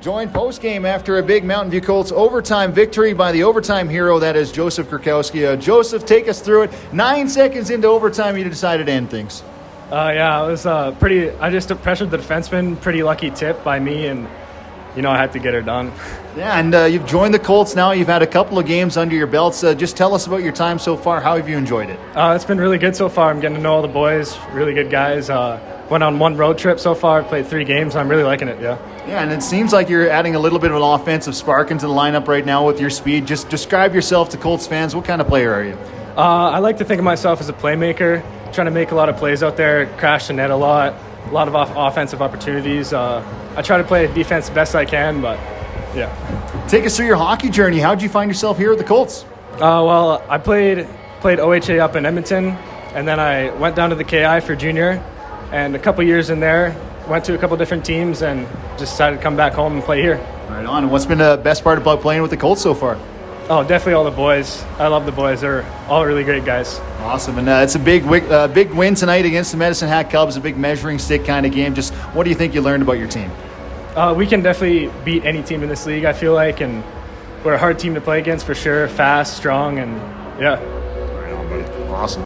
Joined post-game after a big Mountain View Colts overtime victory by the overtime hero, that is Joseph Kurkowski. Joseph, take us through it. 9 seconds into overtime, you decided to end things. Yeah, it was I just pressured the defenseman. Pretty lucky tip by me, and, I had to get her done. Yeah, and you've joined the Colts now. You've had a couple of games under your belts. Just tell us about your time so far. How have you enjoyed it? It's been really good so far. I'm getting to know all the boys, really good guys. Went on one road trip so far, played 3 games. I'm really liking it, yeah. Yeah, and it seems like you're adding a little bit of an offensive spark into the lineup right now with your speed. Just describe yourself to Colts fans. What kind of player are you? I like to think of myself as a playmaker, trying to make a lot of plays out there, crash the net a lot of offensive opportunities. I try to play defense the best I can, but yeah. Take us through your hockey journey. How did you find yourself here at the Colts? Well, I played OHA up in Edmonton, and then I went down to the KI for junior, and a couple years in there, went to a couple different teams, and just decided to come back home and play here. Right on. And what's been the best part about playing with the Colts so far? Oh, definitely all the boys. I love the boys. They're all really great guys. Awesome. And it's a big win tonight against the Medicine Hat Cubs, a big measuring stick kind of game. Just what do you think you learned about your team? We can definitely beat any team in this league, I feel like, and we're a hard team to play against for sure. Fast, strong, and yeah. Right on, buddy. Awesome.